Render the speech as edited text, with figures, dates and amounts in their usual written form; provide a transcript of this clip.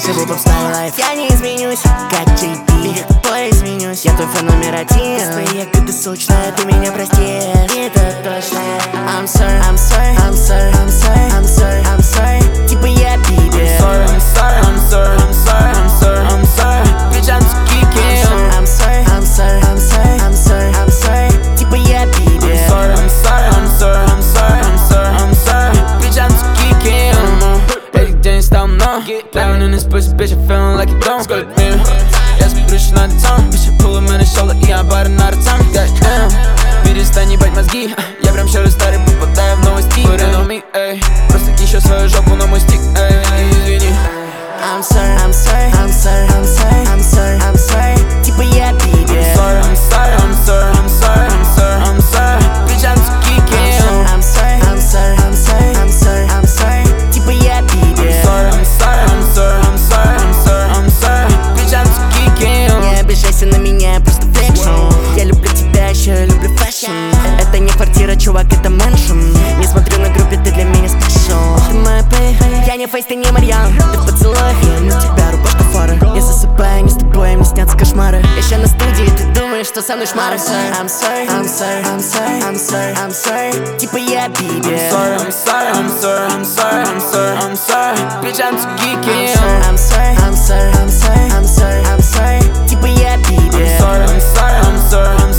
живу попстайл лайф. Я не изменюсь, как JP, тобой изменюсь. Я твой фан номер один. Свои ягоды сочная, ты меня простишь. Это точно. I'm sorry, I'm sorry, I'm sorry, I'm sorry, I'm sorry, I'm sorry. Типа я пидор. I'm sorry, I'm sorry, I'm sorry, I'm sorry, I'm sorry. Bitch, I'm too geeky. I'm sorry, I'm sorry, I'm sorry, I'm sorry, I'm sorry. Типа я пидор. I'm sorry, I'm sorry, I'm sorry, I'm sorry, I'm sorry. Bitch, I'm too geeky. Эти день стал мной. Living in this pussy, bitch, I'm feeling like it don't. Сколько мир. Я спрыщу на лицом. Bitch, I pull him in the shoulder, и я бары на ротам. Goddamn. Перестань ебать мозги. Я прям щерый старый, попадаю в новости. Put it on me, эй. Просто еще свою жопу на мой стик, эй. Извини. I'm sorry, I'm sorry, I'm sorry, I'm sorry, I'm sorry, I'm sorry. Типа я пидор. I'm sorry, I'm sorry, I'm sorry, I'm sorry, I'm sorry. Bitch, I'm too geeky. I'm sorry, I'm sorry, I'm sorry, I'm sorry, I'm sorry. Типа я пидор. I'm sorry, I'm sorry, I'm sorry, I'm sorry, I'm sorry. Bitch, I'm too geeky. Не обижайся на меня, просто флексу. Я люблю тебя, еще я люблю фэшн. Это не квартира, чувак, это мэншн. Не смотрю на группе, ты для меня спешл. Ты моя пэй, я не фейс, ты не Марьян. Ты в поцелуях, я на тебя рубашка фары. Я засыпаю, не с тобой, мне снятся кошмары. Еще на студии, ты думаешь, что со мной шмары. I'm sorry, I'm sorry, I'm sorry, I'm sorry, I'm sorry. Типа я пидор. I'm sorry, I'm sorry, I'm sorry, I'm sorry, I'm sorry. Bitch, I'm too geeky. I'm sorry, I'm sorry, I'm sorry, I'm sorry, I'm sorry. Типа я пидор. I'm sorry, I'm sorry, I'm sorry, I'm